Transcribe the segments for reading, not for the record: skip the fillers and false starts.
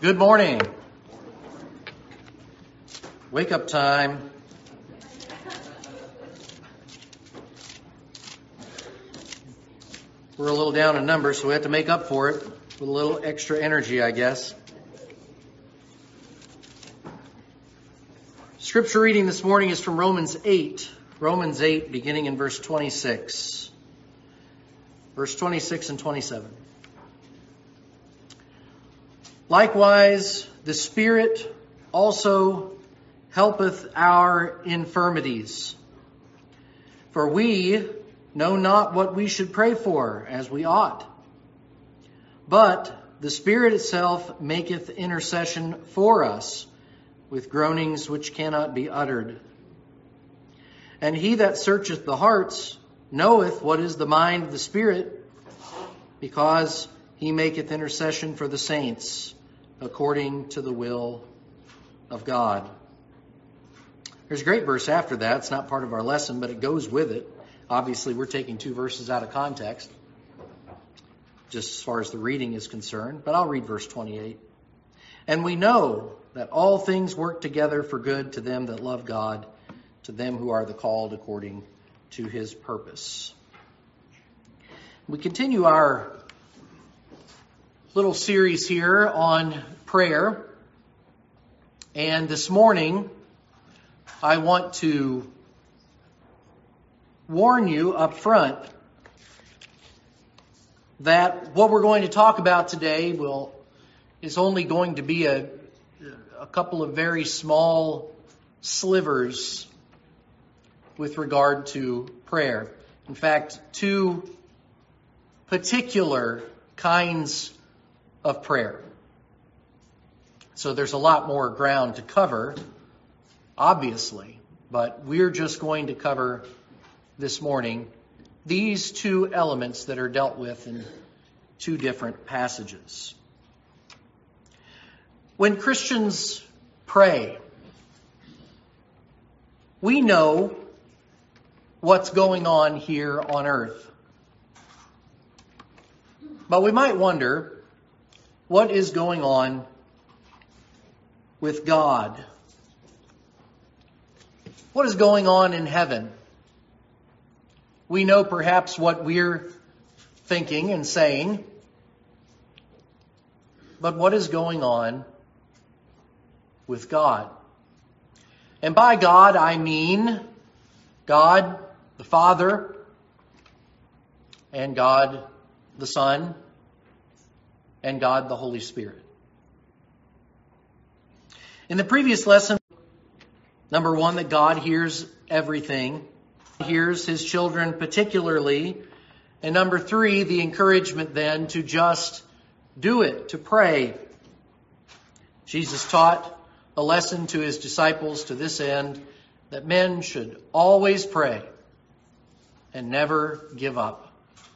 Good morning. Wake up time. We're a little down in numbers, so we have to make up for it with a little extra energy, I guess. Scripture reading this morning is from Romans 8. Romans 8, beginning in verse 26. Verse 26 and 27. Likewise, the Spirit also helpeth our infirmities. For we know not what we should pray for as we ought. But the Spirit itself maketh intercession for us with groanings which cannot be uttered. And he that searcheth the hearts knoweth what is the mind of the Spirit, because he maketh intercession for the saints according to the will of God. There's a great verse after that. It's not part of our lesson, but it goes with it. Obviously, we're taking two verses out of context, just as far as the reading is concerned. But I'll read verse 28. And we know that all things work together for good to them that love God, to them who are the called according to his purpose. We continue our little series here on prayer. And this morning, I want to warn you up front that what we're going to talk about today is only going to be a couple of very small slivers with regard to prayer. In fact, two particular kinds of prayer. So there's a lot more ground to cover, obviously, but we're just going to cover this morning these two elements that are dealt with in two different passages. When Christians pray, we know what's going on here on earth. But we might wonder, what is going on with God? What is going on in heaven? We know perhaps what we're thinking and saying, but what is going on with God? And by God, I mean God the Father and God the Son and God the Holy Spirit. In the previous lesson, number one, that God hears everything. He hears his children particularly. And number three, the encouragement then to just do it, to pray. Jesus taught a lesson to his disciples to this end, that men should always pray and never give up.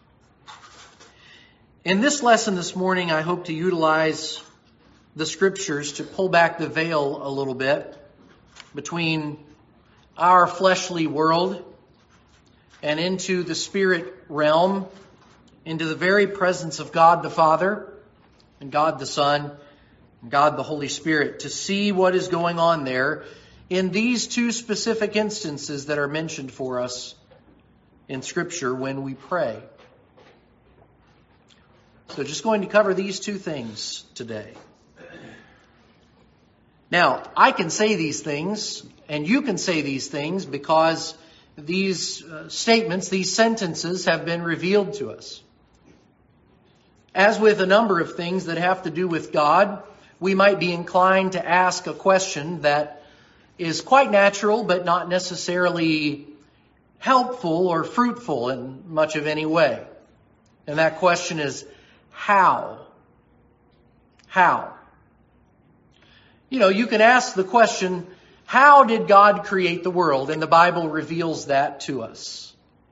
In this lesson this morning, I hope to utilize the scriptures to pull back the veil a little bit between our fleshly world and into the spirit realm, into the very presence of God the Father and God the Son and God the Holy Spirit, to see what is going on there in these two specific instances that are mentioned for us in Scripture when we pray. So just going to cover these two things today. Now, I can say these things, and you can say these things, because these statements, these sentences have been revealed to us. As with a number of things that have to do with God, we might be inclined to ask a question that is quite natural, but not necessarily helpful or fruitful in much of any way. And that question is, how? How? You know, you can ask the question, how did God create the world? And the Bible reveals that to us.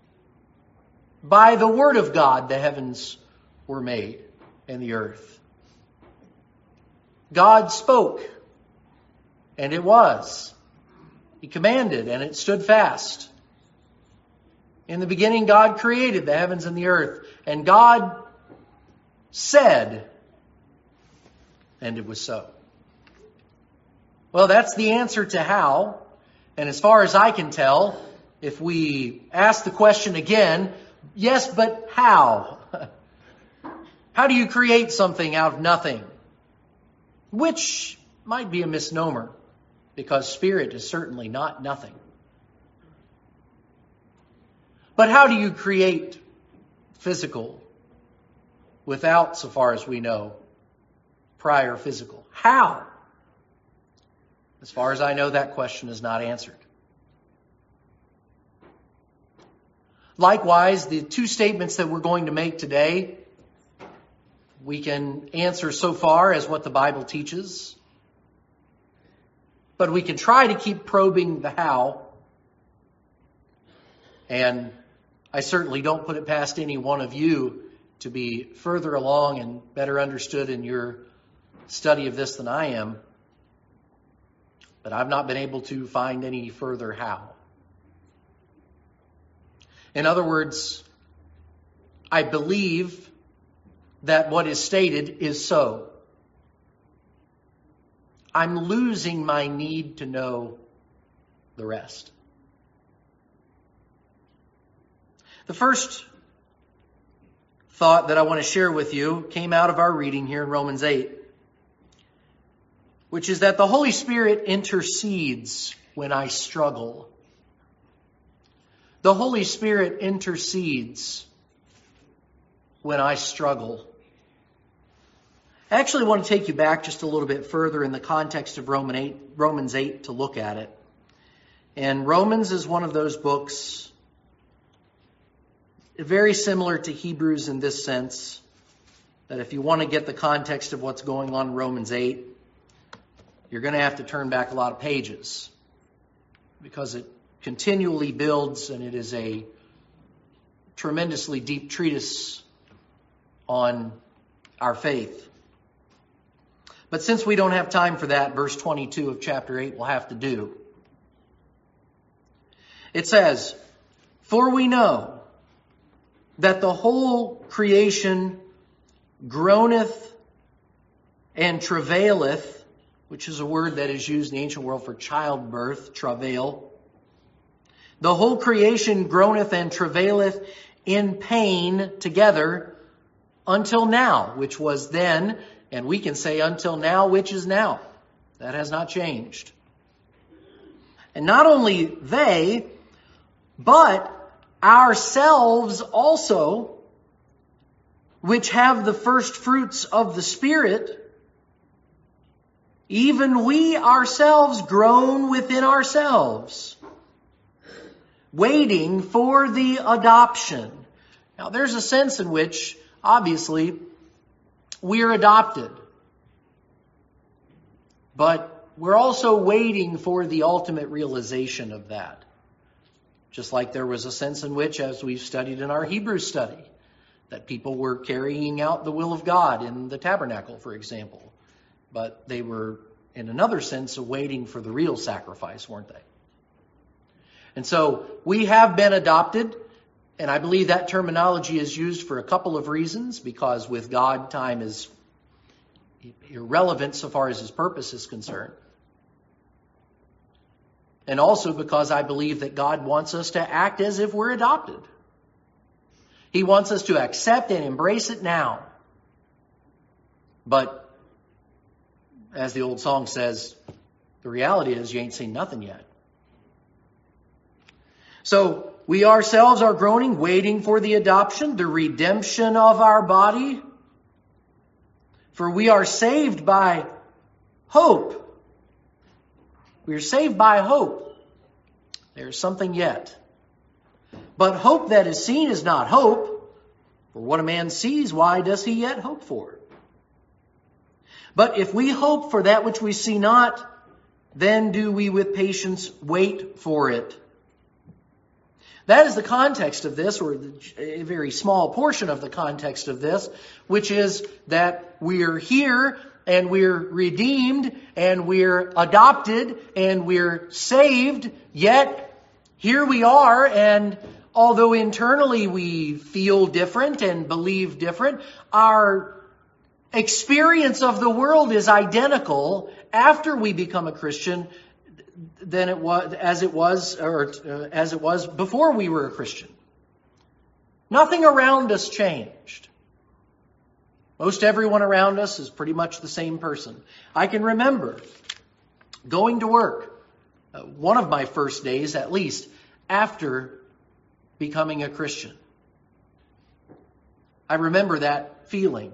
By the word of God, the heavens were made and the earth. God spoke, and it was. He commanded, and it stood fast. In the beginning, God created the heavens and the earth, and God said, And it was so. Well, that's the answer to how. And as far as I can tell, if we ask the question again, yes, but how? How do you create something out of nothing? Which might be a misnomer, because spirit is certainly not nothing. But how do you create physical without, so far as we know, prior physical? How? As far as I know, that question is not answered. Likewise, the two statements that we're going to make today, we can answer so far as what the Bible teaches, but we can try to keep probing the how. And I certainly don't put it past any one of you to be further along and better understood in your study of this than I am. But I've not been able to find any further how. In other words, I believe that what is stated is so. I'm losing my need to know the rest. The first thought that I want to share with you came out of our reading here in Romans 8, which is that the Holy Spirit intercedes when I struggle. The Holy Spirit intercedes when I struggle. I actually want to take you back just a little bit further in the context of Romans 8 to look at it. And Romans is one of those books very similar to Hebrews in this sense, that if you want to get the context of what's going on in Romans 8, you're going to have to turn back a lot of pages because it continually builds, and it is a tremendously deep treatise on our faith. But since we don't have time for that, verse 22 of chapter 8 will have to do. It says, "For we know that the whole creation groaneth and travaileth," which is a word that is used in the ancient world for childbirth, travail. "The whole creation groaneth and travaileth in pain together until now," which was then, and we can say until now, which is now. That has not changed. And not only they, but ourselves also, which have the first fruits of the Spirit, even we ourselves groan within ourselves, waiting for the adoption. Now, there's a sense in which, obviously, we are adopted. But we're also waiting for the ultimate realization of that. Just like there was a sense in which, as we've studied in our Hebrew study, that people were carrying out the will of God in the tabernacle, for example. But they were, in another sense, awaiting for the real sacrifice, weren't they? And so we have been adopted, and I believe that terminology is used for a couple of reasons, because with God, time is irrelevant so far as his purpose is concerned. And also because I believe that God wants us to act as if we're adopted. He wants us to accept and embrace it now. But as the old song says, the reality is you ain't seen nothing yet. So we ourselves are groaning, waiting for the adoption, the redemption of our body. For we are saved by hope. We are saved by hope. There's something yet. But hope that is seen is not hope. For what a man sees, why does he yet hope for? But if we hope for that which we see not, then do we with patience wait for it. That is the context of this, or a very small portion of the context of this, which is that we're here and we're redeemed and we're adopted and we're saved, yet here we are, and although internally we feel different and believe different, our experience of the world is identical after we become a Christian than it was as it was before we were a Christian. Nothing around us changed. Most everyone around us is pretty much the same person. I can remember going to work, one of my first days at least, after becoming a Christian. I remember that feeling.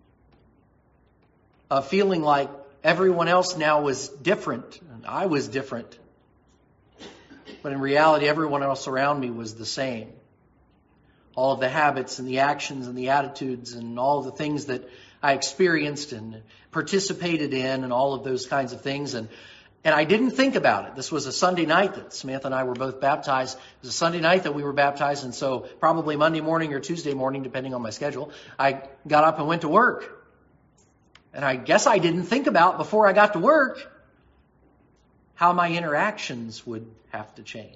A feeling like everyone else now was different, and I was different. But in reality, everyone else around me was the same. All of the habits and the actions and the attitudes and all of the things that I experienced and participated in and all of those kinds of things. And I didn't think about it. This was a Sunday night that Samantha and I were both baptized. It was a Sunday night that we were baptized. And so probably Monday morning or Tuesday morning, depending on my schedule, I got up and went to work. And I guess I didn't think about before I got to work how my interactions would have to change.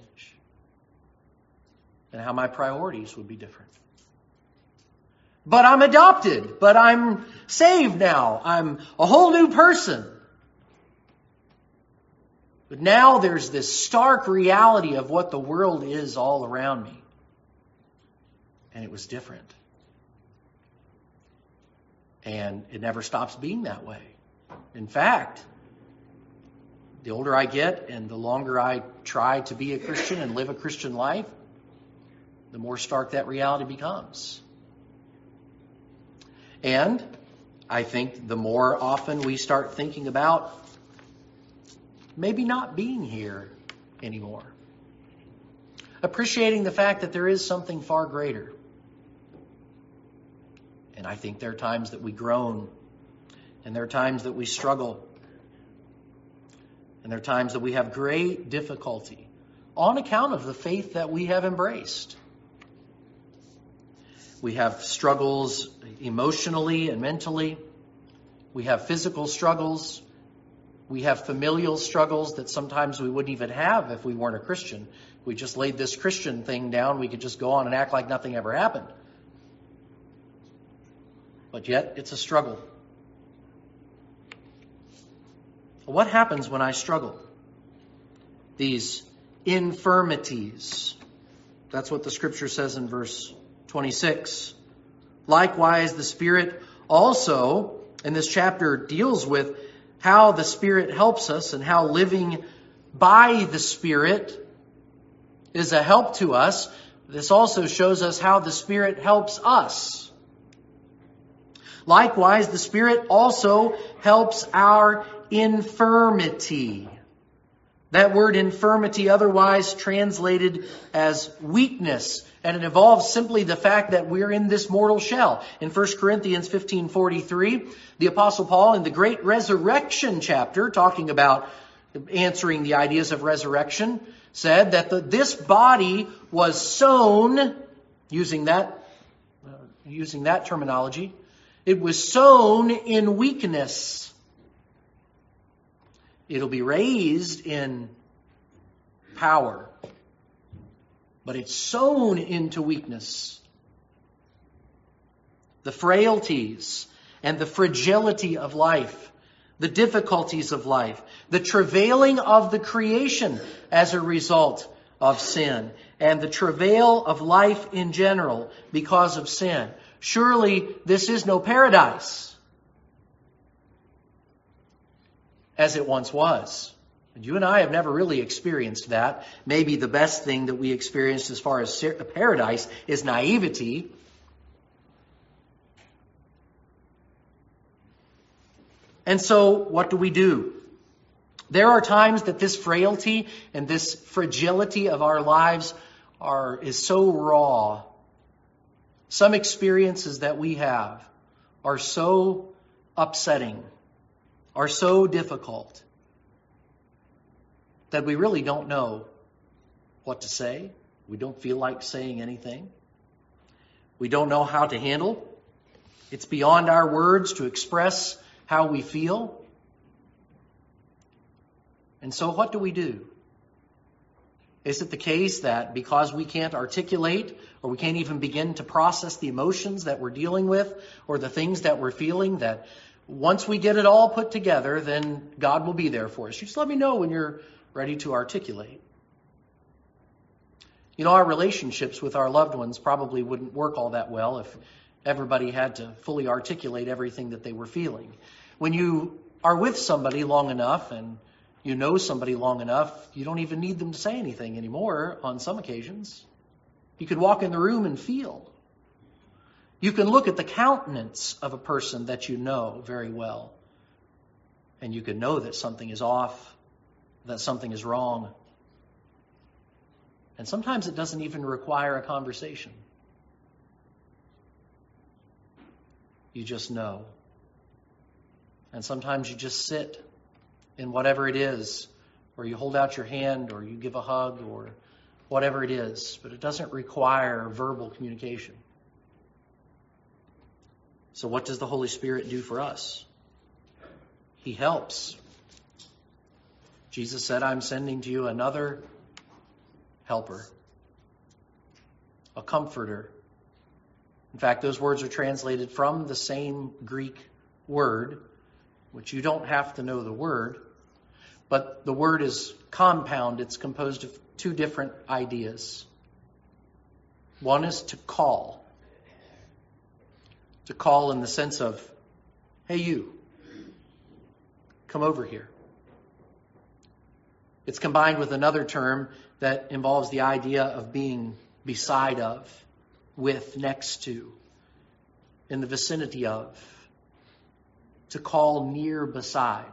And how my priorities would be different. But I'm adopted. But I'm saved now. I'm a whole new person. But now there's this stark reality of what the world is all around me. And it was different. And it never stops being that way. In fact, the older I get and the longer I try to be a Christian and live a Christian life, the more stark that reality becomes. And I think the more often we start thinking about maybe not being here anymore. Appreciating the fact that there is something far greater. And I think there are times that we groan. And there are times that we struggle. And there are times that we have great difficulty on account of the faith that we have embraced. We have struggles emotionally and mentally. We have physical struggles. We have familial struggles that sometimes we wouldn't even have if we weren't a Christian. If we just laid this Christian thing down, we could just go on and act like nothing ever happened. But yet, it's a struggle. What happens when I struggle? These infirmities. That's what the Scripture says in verse 26. Likewise, the Spirit also, in this chapter, deals with how the Spirit helps us and how living by the Spirit is a help to us. This also shows us how the Spirit helps us. Likewise, the Spirit also helps our infirmity. That word infirmity, otherwise translated as weakness, and it involves simply the fact that we're in this mortal shell. In 1 Corinthians 15:43, the Apostle Paul in the great resurrection chapter, talking about answering the ideas of resurrection, said that this body was sown, using that terminology, it was sown in weakness. It'll be raised in power. But it's sown into weakness. The frailties and the fragility of life, the difficulties of life, the travailing of the creation as a result of sin, and the travail of life in general because of sin. Surely this is no paradise as it once was. And you and I have never really experienced that. Maybe the best thing that we experienced as far as paradise is naivety. And so, what do? There are times that this frailty and this fragility of our lives is so raw. Some experiences that we have are so upsetting, are so difficult, that we really don't know what to say. We don't feel like saying anything. We don't know how to handle. It's beyond our words to express how we feel. And so what do? Is it the case that because we can't articulate or we can't even begin to process the emotions that we're dealing with or the things that we're feeling, that once we get it all put together, then God will be there for us? You just let me know when you're ready to articulate. You know, our relationships with our loved ones probably wouldn't work all that well if everybody had to fully articulate everything that they were feeling. When you are with somebody long enough and you know somebody long enough, you don't even need them to say anything anymore on some occasions. You could walk in the room and feel. You can look at the countenance of a person that you know very well, and you can know that something is off, that something is wrong. And sometimes it doesn't even require a conversation. You just know. And sometimes you just sit in whatever it is, or you hold out your hand, or you give a hug, or whatever it is, but it doesn't require verbal communication. So what does the Holy Spirit do for us? He helps. Jesus said, I'm sending to you another helper, a comforter. In fact, those words are translated from the same Greek word, which you don't have to know the word, but the word is compound. It's composed of two different ideas. One is to call. To call in the sense of, hey, you, come over here. It's combined with another term that involves the idea of being beside of, with, next to, in the vicinity of, to call near beside.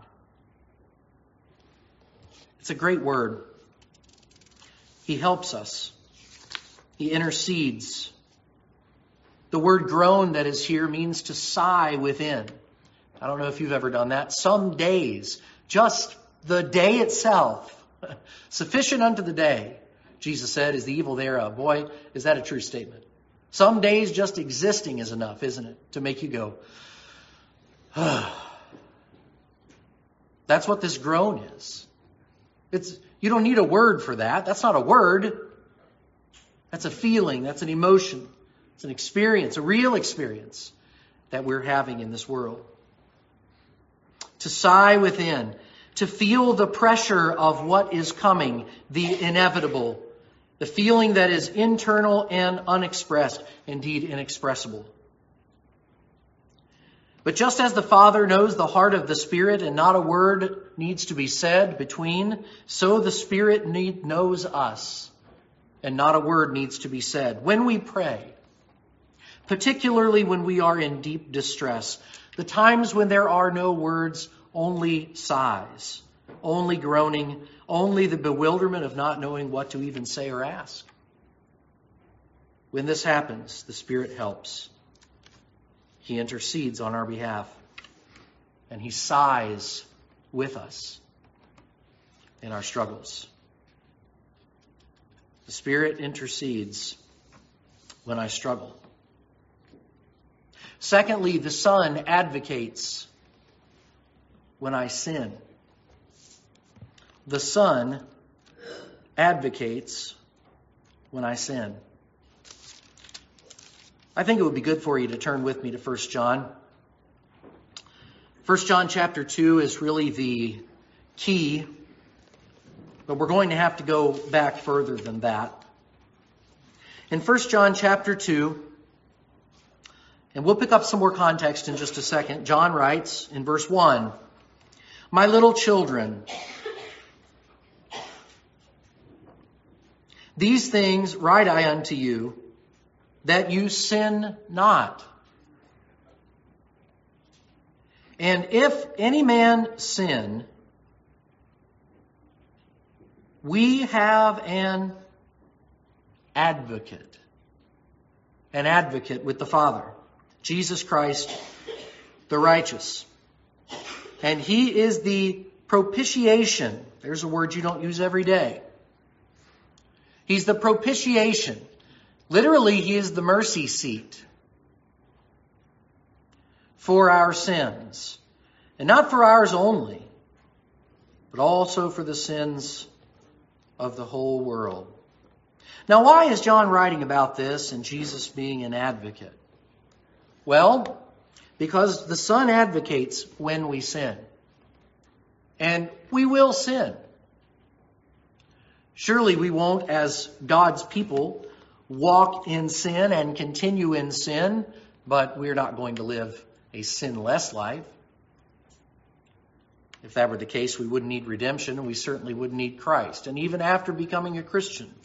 It's a great word. He helps us. He intercedes. The word groan that is here means to sigh within. I don't know if you've ever done that. Some days, just the day itself, sufficient unto the day, Jesus said, is the evil thereof. Boy, is that a true statement. Some days just existing is enough, isn't it? To make you go, That's what this groan is. You don't need a word for that. That's not a word. That's a feeling. That's an emotion. It's an experience, a real experience that we're having in this world. To sigh within, to feel the pressure of what is coming, the inevitable, the feeling that is internal and unexpressed, indeed inexpressible. But just as the Father knows the heart of the Spirit and not a word needs to be said between, so the Spirit knows us and not a word needs to be said. When we pray, particularly when we are in deep distress, the times when there are no words, only sighs, only groaning, only the bewilderment of not knowing what to even say or ask. When this happens, the Spirit helps. He intercedes on our behalf, and He sighs with us in our struggles. The Spirit intercedes when I struggle. Secondly, the Son advocates when I sin. The Son advocates when I sin. I think it would be good for you to turn with me to 1 John. 1 John chapter 2 is really the key, but we're going to have to go back further than that. In 1 John chapter 2, and we'll pick up some more context in just a second, John writes in verse 1, "My little children, these things write I unto you, that you sin not. And if any man sin, we have an advocate with the Father, Jesus Christ, the righteous. And He is the propitiation." There's a word you don't use every day. He's the propitiation. Literally, He is the mercy seat for our sins. And not for ours only, but also for the sins of the whole world. Now, why is John writing about this and Jesus being an advocate? Well, because the Son advocates when we sin. And we will sin. Surely we won't, as God's people, walk in sin and continue in sin, but we're not going to live a sinless life. If that were the case, we wouldn't need redemption, and we certainly wouldn't need Christ. And even after becoming a Christian,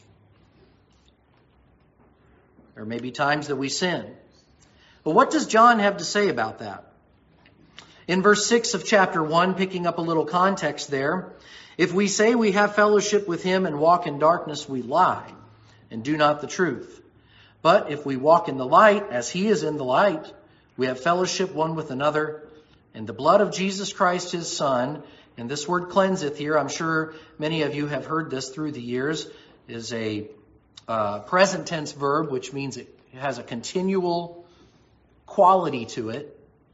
there may be times that we sin. But what does John have to say about that? In verse 6 of chapter 1, picking up a little context there, if we say we have fellowship with him and walk in darkness, we lie and do not the truth. But if we walk in the light, as he is in the light, we have fellowship one with another, and the blood of Jesus Christ, his Son, and this word cleanseth here, I'm sure many of you have heard this through the years, is a present tense verb, which means it has a continual quality to it.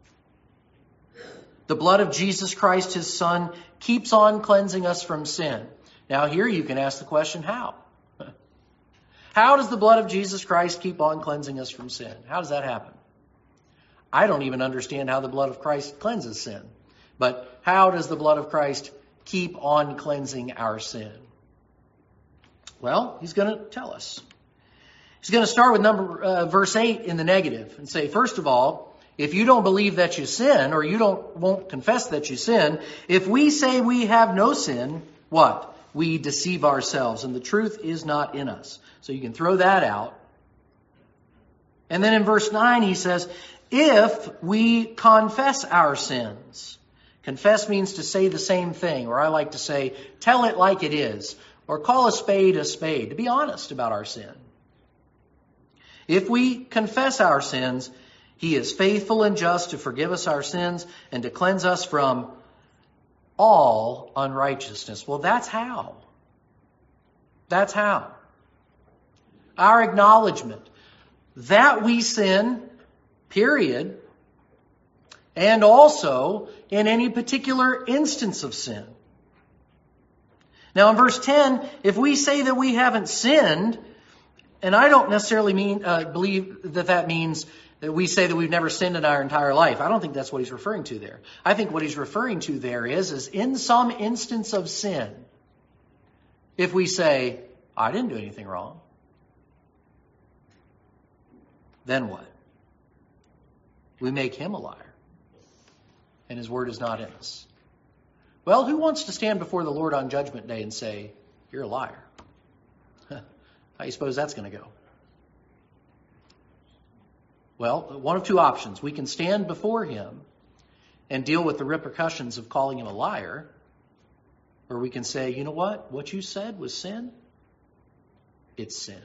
The blood of Jesus Christ, his Son, keeps on cleansing us from sin. Now here you can ask the question, how? How does the blood of Jesus Christ keep on cleansing us from sin? How does that happen? I don't even understand how the blood of Christ cleanses sin. But how does the blood of Christ keep on cleansing our sin? Well, he's going to tell us. He's going to start with verse 8 in the negative and say, first of all, if you don't believe that you sin, or you won't confess that you sin, if we say we have no sin, what? We deceive ourselves, and the truth is not in us. So you can throw that out. And then in verse 9 he says, if we confess our sins. Confess means to say the same thing, or I like to say, tell it like it is, or call a spade, to be honest about our sin. If we confess our sins, he is faithful and just to forgive us our sins and to cleanse us from all unrighteousness. Well, that's how. That's how. Our acknowledgement that we sin, period, and also in any particular instance of sin. Now in verse 10, if we say that we haven't sinned, and I don't necessarily believe that means that we say that we've never sinned in our entire life. I don't think that's what he's referring to there. I think what he's referring to there is in some instance of sin, if we say, I didn't do anything wrong, then what? We make him a liar, and his word is not in us. Well, who wants to stand before the Lord on Judgment Day and say, you're a liar? How do you suppose that's going to go? Well, one of two options. We can stand before him and deal with the repercussions of calling him a liar, or we can say, you know what? What you said was sin. It's sin.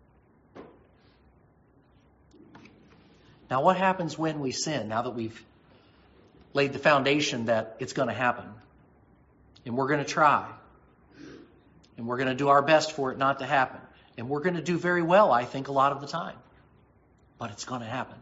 Now, what happens when we sin, now that we've laid the foundation that it's going to happen? And we're going to try. And we're going to do our best for it not to happen. And we're going to do very well, I think, a lot of the time. But it's going to happen.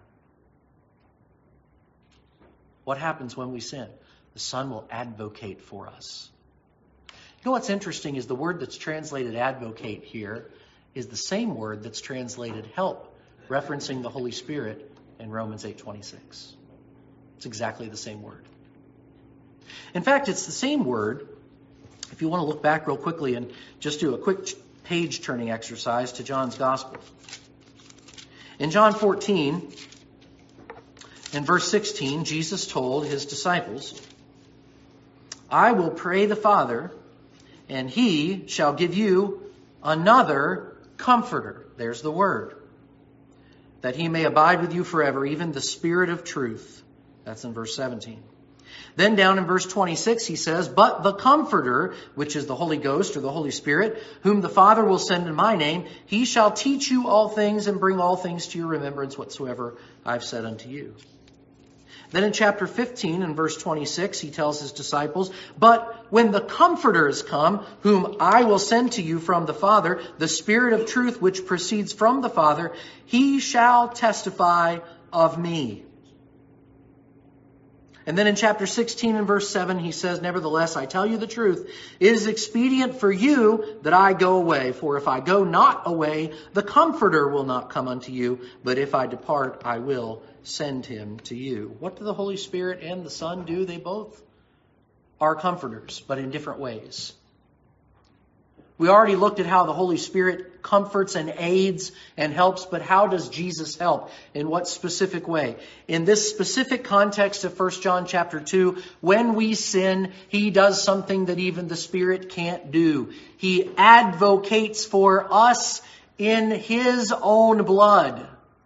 What happens when we sin? The Son will advocate for us. You know what's interesting is the word that's translated advocate here is the same word that's translated help, referencing the Holy Spirit in Romans 8:26. It's exactly the same word. In fact, it's the same word. If you want to look back real quickly and just do a quick page-turning exercise to John's Gospel. In John 14, in verse 16, Jesus told his disciples, I will pray the Father, and he shall give you another comforter. There's the word. That he may abide with you forever, even the Spirit of truth. That's in verse 17. Then down in verse 26 he says, but the Comforter, which is the Holy Ghost or the Holy Spirit, whom the Father will send in my name, he shall teach you all things and bring all things to your remembrance whatsoever I've said unto you. Then in chapter 15 and verse 26 he tells his disciples, but when the Comforter is come, whom I will send to you from the Father, the Spirit of truth which proceeds from the Father, he shall testify of me. And then in chapter 16 and verse 7, he says, "Nevertheless, I tell you the truth, it is expedient for you that I go away. For if I go not away, the Comforter will not come unto you. But if I depart, I will send him to you." What do the Holy Spirit and the Son do? They both are comforters, but in different ways. We already looked at how the Holy Spirit comforts and aids and helps, but how does Jesus help? In what specific way? In this specific context of 1 John chapter 2, when we sin, he does something that even the Spirit can't do. He advocates for us in his own blood.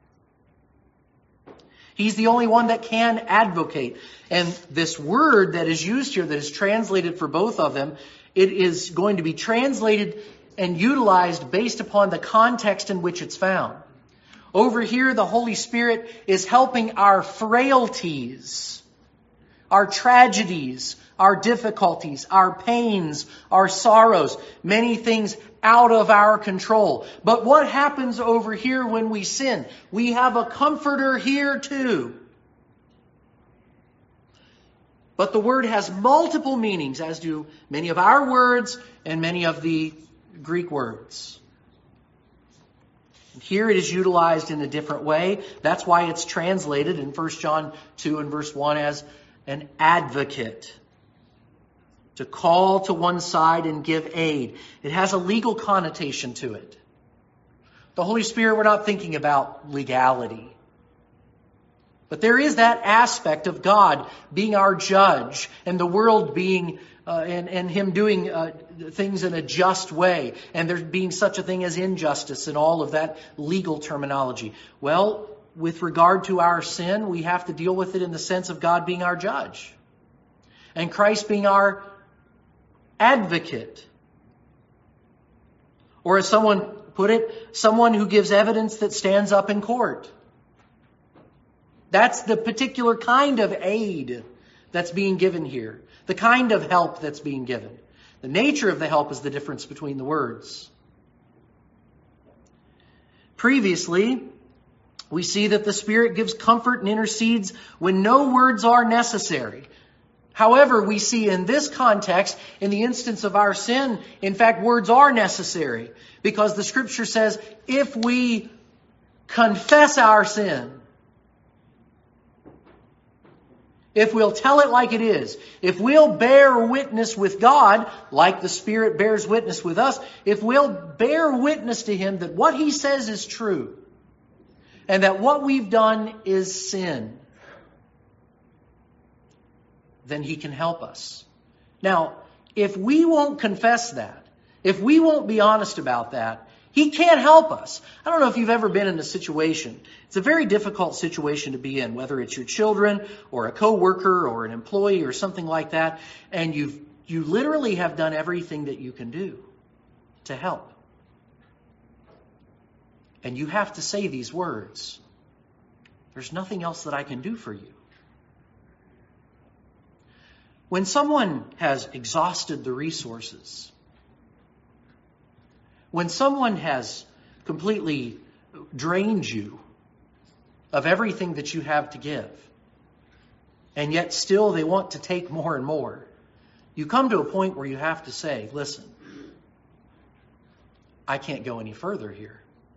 He's the only one that can advocate. And this word that is used here, that is translated for both of them, it is going to be translated and utilized based upon the context in which it's found. Over here, the Holy Spirit is helping our frailties, our tragedies, our difficulties, our pains, our sorrows, many things out of our control. But what happens over here when we sin? We have a comforter here too. But the word has multiple meanings, as do many of our words and many of the Greek words. Here it is utilized in a different way. That's why it's translated in 1 John 2 and verse 1 as an advocate. To call to one side and give aid. It has a legal connotation to it. The Holy Spirit, we're not thinking about legality. But there is that aspect of God being our judge and the world being, and him doing things in a just way. And there being such a thing as injustice and all of that legal terminology. Well, with regard to our sin, we have to deal with it in the sense of God being our judge. And Christ being our advocate. Or as someone put it, someone who gives evidence that stands up in court. That's the particular kind of aid that's being given here. The kind of help that's being given. The nature of the help is the difference between the words. Previously, we see that the Spirit gives comfort and intercedes when no words are necessary. However, we see in this context, in the instance of our sin, in fact, words are necessary. Because the Scripture says, if we confess our sin, if we'll tell it like it is, if we'll bear witness with God, like the Spirit bears witness with us, if we'll bear witness to Him that what He says is true, and that what we've done is sin, then He can help us. Now, if we won't confess that, if we won't be honest about that, He can't help us. I don't know if you've ever been in a situation. It's a very difficult situation to be in, whether it's your children or a coworker or an employee or something like that, and you literally have done everything that you can do to help. And you have to say these words. There's nothing else that I can do for you. When someone has exhausted the resources, when someone has completely drained you of everything that you have to give, and yet still they want to take more and more, you come to a point where you have to say, listen, I can't go any further here.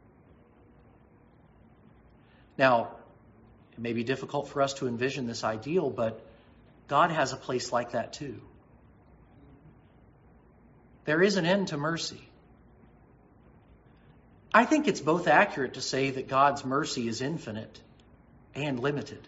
Now, it may be difficult for us to envision this ideal, but God has a place like that too. There is an end to mercy. I think it's both accurate to say that God's mercy is infinite and limited,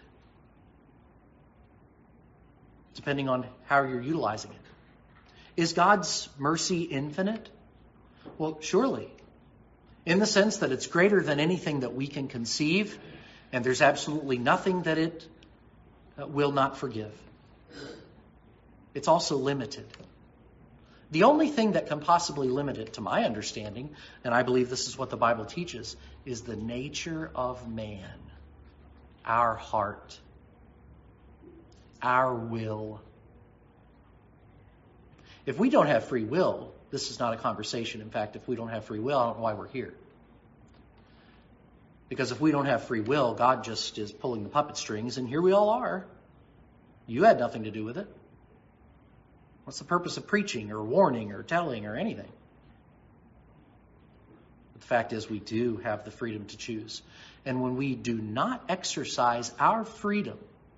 depending on how you're utilizing it. Is God's mercy infinite? Well, surely, in the sense that it's greater than anything that we can conceive, and there's absolutely nothing that it will not forgive. It's also limited. The only thing that can possibly limit it, to my understanding, and I believe this is what the Bible teaches, is the nature of man, our heart, our will. If we don't have free will, this is not a conversation. In fact, if we don't have free will, I don't know why we're here. Because if we don't have free will, God just is pulling the puppet strings, and here we all are. You had nothing to do with it. What's the purpose of preaching or warning or telling or anything? But the fact is, we do have the freedom to choose. And when we do not exercise our freedom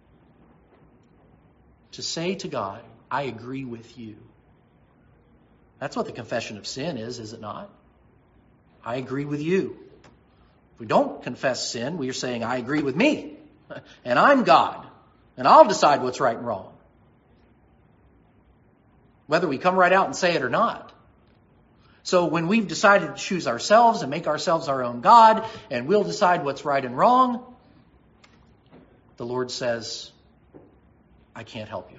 to say to God, I agree with you. That's what the confession of sin is it not? I agree with you. If we don't confess sin, we are saying, I agree with me. And I'm God. And I'll decide what's right and wrong. Whether we come right out and say it or not. So when we've decided to choose ourselves and make ourselves our own God, and we'll decide what's right and wrong, the Lord says, I can't help you.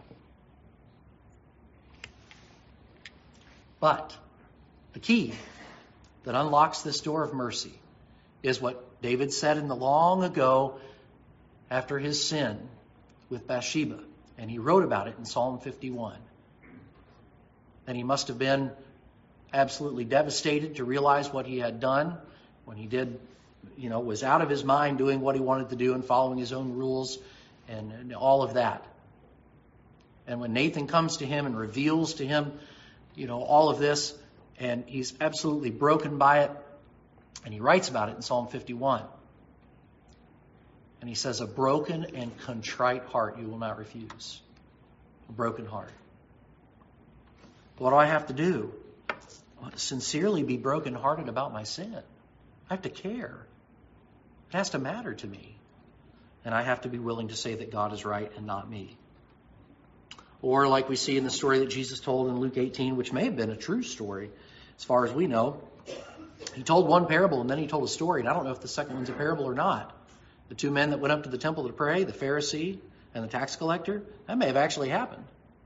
But the key that unlocks this door of mercy is what David said in the long ago after his sin with Bathsheba. And he wrote about it in Psalm 51. And he must have been absolutely devastated to realize what he had done when he was out of his mind doing what he wanted to do and following his own rules and all of that. And when Nathan comes to him and reveals to him, all of this, and he's absolutely broken by it, and he writes about it in Psalm 51. And he says, a broken and contrite heart you will not refuse. A broken heart. What do I have to do? Sincerely be brokenhearted about my sin. I have to care. It has to matter to me. And I have to be willing to say that God is right and not me. Or like we see in the story that Jesus told in Luke 18, which may have been a true story, as far as we know. He told one parable and then he told a story. And I don't know if the second one's a parable or not. The two men that went up to the temple to pray, the Pharisee and the tax collector, that may have actually happened.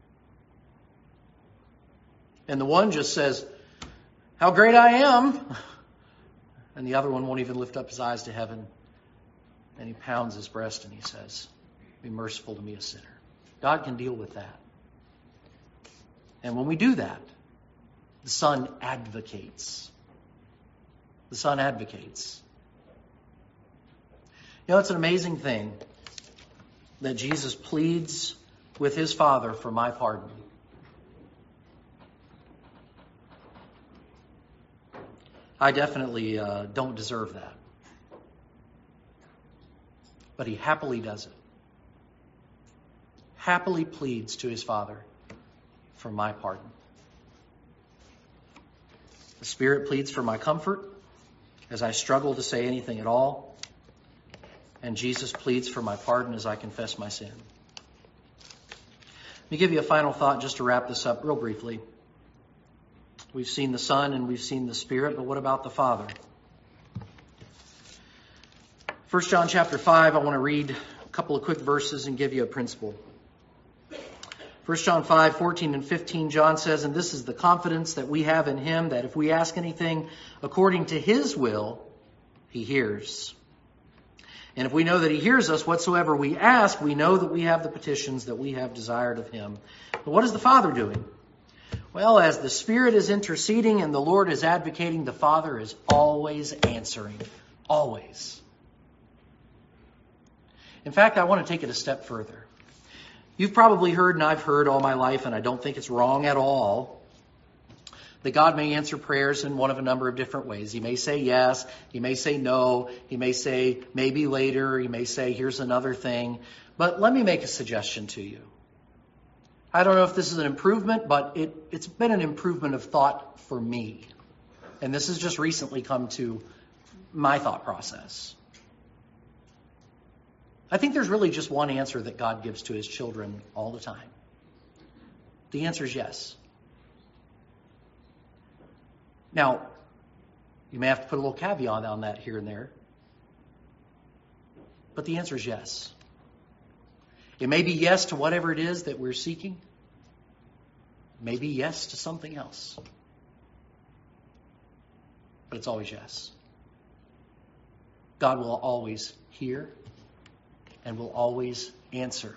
And the one just says, how great I am. And the other one won't even lift up his eyes to heaven. And he pounds his breast and he says, be merciful to me, a sinner. God can deal with that. And when we do that, the Son advocates. The Son advocates. It's an amazing thing that Jesus pleads with his Father for my pardon. I definitely don't deserve that. But he happily does it. Happily pleads to his Father for my pardon. The Spirit pleads for my comfort as I struggle to say anything at all. And Jesus pleads for my pardon as I confess my sin. Let me give you a final thought just to wrap this up real briefly. We've seen the Son and we've seen the Spirit, but what about the Father? 1 John chapter 5, I want to read a couple of quick verses and give you a principle. 1 John 5, 14 and 15, John says, and this is the confidence that we have in him, that if we ask anything according to his will, he hears. And if we know that he hears us, whatsoever we ask, we know that we have the petitions that we have desired of him. But what is the Father doing? Well, as the Spirit is interceding and the Lord is advocating, the Father is always answering. Always. In fact, I want to take it a step further. You've probably heard, and I've heard all my life, and I don't think it's wrong at all, that God may answer prayers in one of a number of different ways. He may say yes, he may say no, he may say maybe later, he may say here's another thing. But let me make a suggestion to you. I don't know if this is an improvement, but it's been an improvement of thought for me. And this has just recently come to my thought process. I think there's really just one answer that God gives to his children all the time. The answer is yes. Now, you may have to put a little caveat on that here and there. But the answer is yes. It may be yes to whatever it is that we're seeking. It may be yes to something else. But it's always yes. God will always hear and will always answer.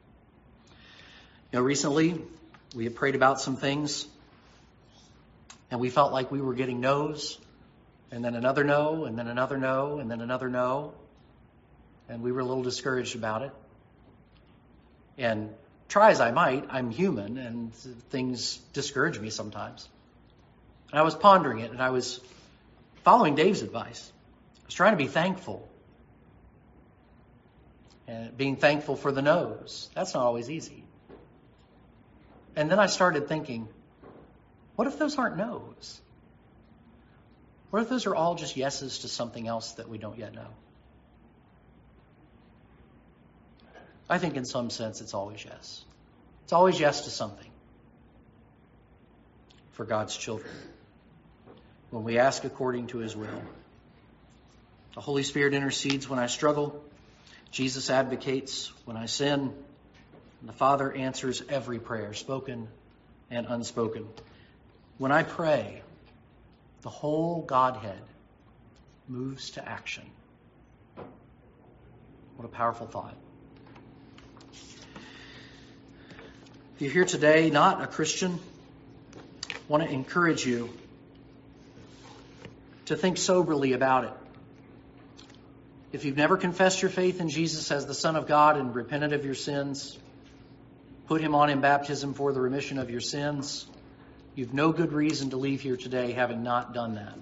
Recently, we had prayed about some things, and we felt like we were getting no's, and then another no, and then another no, and then another no. And we were a little discouraged about it. And try as I might, I'm human, and things discourage me sometimes. And I was pondering it, and I was following Dave's advice. I was trying to be thankful. And being thankful for the no's. That's not always easy. And then I started thinking, what if those aren't no's? What if those are all just yeses to something else that we don't yet know? I think in some sense it's always yes. It's always yes to something for God's children when we ask according to his will. The Holy Spirit intercedes when I struggle. Jesus advocates when I sin. And the Father answers every prayer, spoken and unspoken. When I pray, the whole Godhead moves to action. What a powerful thought. If you're here today, not a Christian, I want to encourage you to think soberly about it. If you've never confessed your faith in Jesus as the Son of God and repented of your sins, put him on in baptism for the remission of your sins, you've no good reason to leave here today having not done that.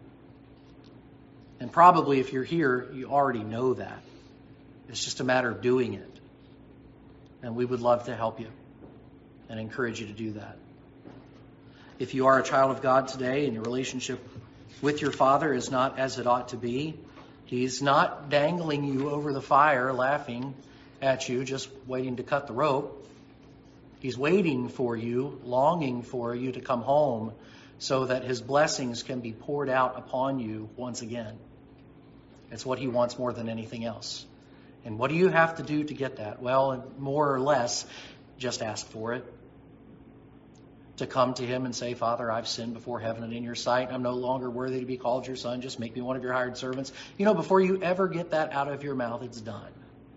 And probably if you're here, you already know that. It's just a matter of doing it. And we would love to help you and encourage you to do that. If you are a child of God today and your relationship with your Father is not as it ought to be, he's not dangling you over the fire, laughing at you, just waiting to cut the rope. He's waiting for you, longing for you to come home so that his blessings can be poured out upon you once again. It's what he wants more than anything else. And what do you have to do to get that? Well, more or less, just ask for it. To come to him and say, Father, I've sinned before heaven and in your sight. I'm no longer worthy to be called your son. Just make me one of your hired servants. You know, before you ever get that out of your mouth, it's done.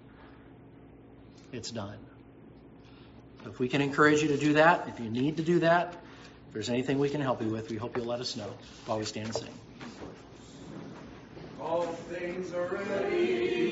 It's done. If we can encourage you to do that, if you need to do that, if there's anything we can help you with, we hope you'll let us know while we stand and sing. All things are ready.